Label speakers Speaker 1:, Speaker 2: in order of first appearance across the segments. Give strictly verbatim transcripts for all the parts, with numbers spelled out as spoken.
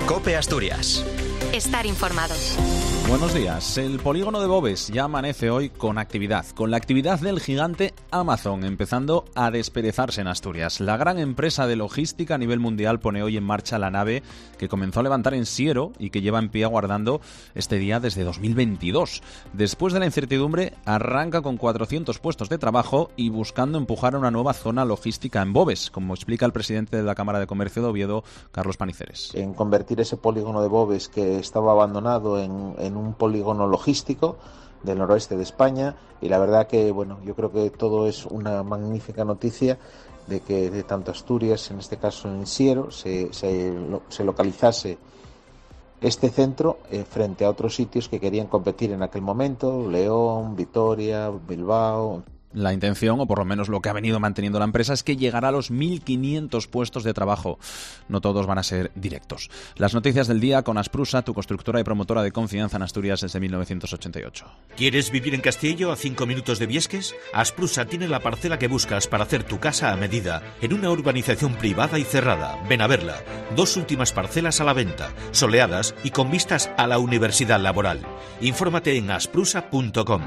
Speaker 1: COPE Asturias.
Speaker 2: Estar informados.
Speaker 3: Buenos días. El polígono de Boves ya amanece hoy con actividad, con la actividad del gigante Amazon, empezando a desperezarse en Asturias. La gran empresa de logística a nivel mundial pone hoy en marcha la nave que comenzó a levantar en Siero y que lleva en pie aguardando este día desde dos mil veintidós. Después de la incertidumbre, arranca con cuatrocientos puestos de trabajo y buscando empujar a una nueva zona logística en Boves, como explica el presidente de la Cámara de Comercio de Oviedo, Carlos Paniceres.
Speaker 4: En convertir ese polígono de Boves que estaba abandonado en, en un polígono logístico del noroeste de España, y la verdad que bueno, yo creo que todo es una magnífica noticia de que de tanto Asturias, en este caso en Siero, se, se, se localizase este centro eh, frente a otros sitios que querían competir en aquel momento: León, Vitoria, Bilbao.
Speaker 3: La intención, o por lo menos lo que ha venido manteniendo la empresa, es que llegará a los mil quinientos puestos de trabajo. No todos van a ser directos. Las noticias del día con Asprusa, tu constructora y promotora de confianza en Asturias desde mil novecientos ochenta y ocho.
Speaker 5: ¿Quieres vivir en Castillo, a cinco minutos de Viesques? Asprusa tiene la parcela que buscas para hacer tu casa a medida, en una urbanización privada y cerrada. Ven a verla. Dos últimas parcelas a la venta, soleadas y con vistas a la universidad laboral. Infórmate en asprusa punto com.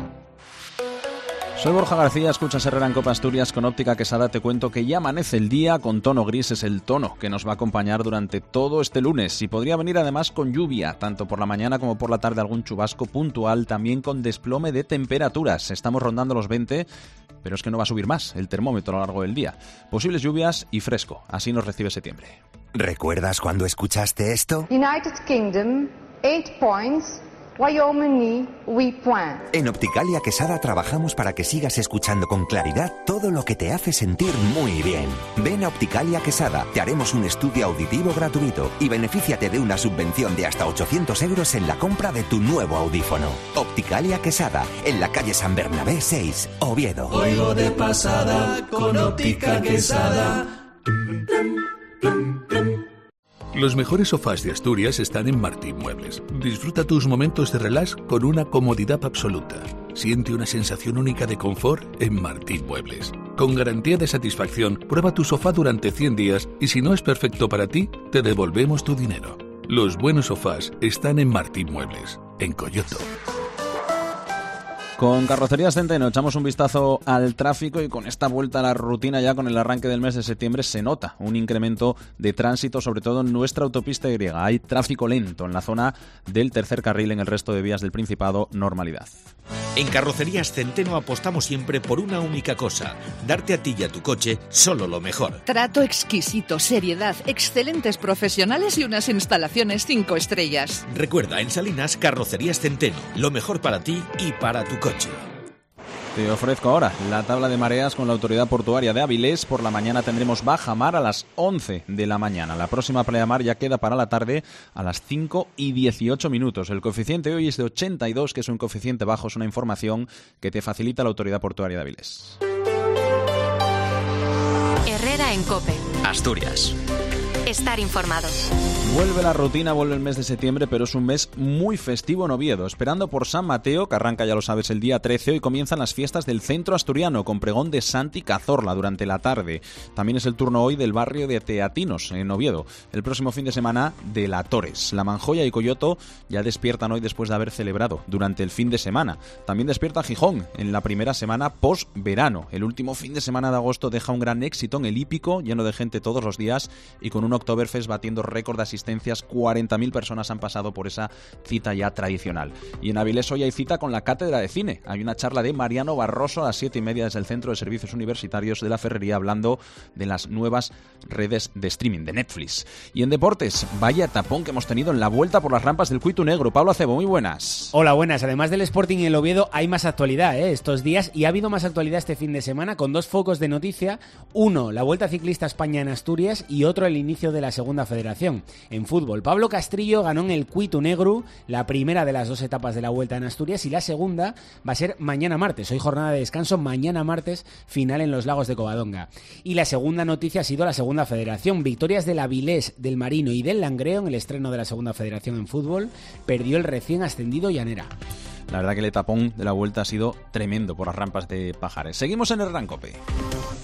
Speaker 3: Soy Borja García, escuchas Herrera en Copa Asturias. Con Óptica Quesada te cuento que ya amanece el día con tono gris. Es el tono que nos va a acompañar durante todo este lunes y podría venir además con lluvia, tanto por la mañana como por la tarde algún chubasco puntual, también con desplome de temperaturas. Estamos rondando los veinte, pero es que no va a subir más el termómetro a lo largo del día. Posibles lluvias y fresco, así nos recibe septiembre.
Speaker 6: ¿Recuerdas cuando escuchaste esto?
Speaker 7: United Kingdom, eight points. Wyoming, we point.
Speaker 6: En Opticalia Quesada trabajamos para que sigas escuchando con claridad todo lo que te hace sentir muy bien. Ven a Opticalia Quesada, te haremos un estudio auditivo gratuito y benefíciate de una subvención de hasta ochocientos euros en la compra de tu nuevo audífono. Opticalia Quesada, en la calle San Bernabé seis, Oviedo.
Speaker 8: Oigo de pasada con Óptica Quesada. Los mejores sofás de Asturias están en Martín Muebles. Disfruta tus momentos de relax con una comodidad absoluta. Siente una sensación única de confort en Martín Muebles. Con garantía de satisfacción, prueba tu sofá durante cien días y si no es perfecto para ti, te devolvemos tu dinero. Los buenos sofás están en Martín Muebles, en Coyoto.
Speaker 3: Con Carrocerías Centeno echamos un vistazo al tráfico y con esta vuelta a la rutina ya con el arranque del mes de septiembre se nota un incremento de tránsito, sobre todo en nuestra autopista Y. Hay tráfico lento en la zona del tercer carril, en el resto de vías del Principado, normalidad.
Speaker 5: En Carrocerías Centeno apostamos siempre por una única cosa: darte a ti y a tu coche solo lo mejor.
Speaker 9: Trato exquisito, seriedad, excelentes profesionales y unas instalaciones cinco estrellas.
Speaker 5: Recuerda, en Salinas, Carrocerías Centeno, lo mejor para ti y para tu coche.
Speaker 3: Te ofrezco ahora la tabla de mareas con la Autoridad Portuaria de Avilés. Por la mañana tendremos baja mar a las once de la mañana. La próxima pleamar ya queda para la tarde a las cinco y dieciocho minutos. El coeficiente hoy es de ochenta y dos, que es un coeficiente bajo. Es una información que te facilita la Autoridad Portuaria de Avilés.
Speaker 2: Herrera en COPE.
Speaker 1: Asturias.
Speaker 2: Estar informados.
Speaker 3: Vuelve la rutina, vuelve el mes de septiembre, pero es un mes muy festivo en Oviedo. Esperando por San Mateo, que arranca, ya lo sabes, el día trece, hoy comienzan las fiestas del centro asturiano, con pregón de Santi Cazorla durante la tarde. También es el turno hoy del barrio de Teatinos, en Oviedo. El próximo fin de semana, de la Tores. La Manjoya y Coyoto ya despiertan hoy después de haber celebrado durante el fin de semana. También despierta Gijón en la primera semana post-verano. El último fin de semana de agosto deja un gran éxito en el hípico, lleno de gente todos los días y con un Oktoberfest batiendo récord de asistencias. cuarenta mil personas han pasado por esa cita ya tradicional. Y en Avilés hoy hay cita con la Cátedra de Cine. Hay una charla de Mariano Barroso a las siete y media desde el Centro de Servicios Universitarios de la Ferrería, hablando de las nuevas redes de streaming, de Netflix. Y en deportes, vaya tapón que hemos tenido en la vuelta por las rampas del Cuitu Negro. Pablo Acebo, muy buenas.
Speaker 10: Hola, buenas. Además del Sporting y el Oviedo, hay más actualidad ¿eh? estos días, y ha habido más actualidad este fin de semana con dos focos de noticia. Uno, la Vuelta Ciclista a España en Asturias, y otro, el inicio de la Segunda Federación. En fútbol, Pablo Castrillo ganó en el Cuitu Negro la primera de las dos etapas de la Vuelta en Asturias, y la segunda va a ser mañana martes. Hoy jornada de descanso, mañana martes final en los Lagos de Covadonga. Y la segunda noticia ha sido la Segunda Federación. Victorias del Avilés, del Marino y del Langreo en el estreno de la Segunda Federación en fútbol. Perdió el recién ascendido Llanera.
Speaker 3: La verdad que el etapón de la Vuelta ha sido tremendo por las rampas de Pajares. Seguimos en el Rancope.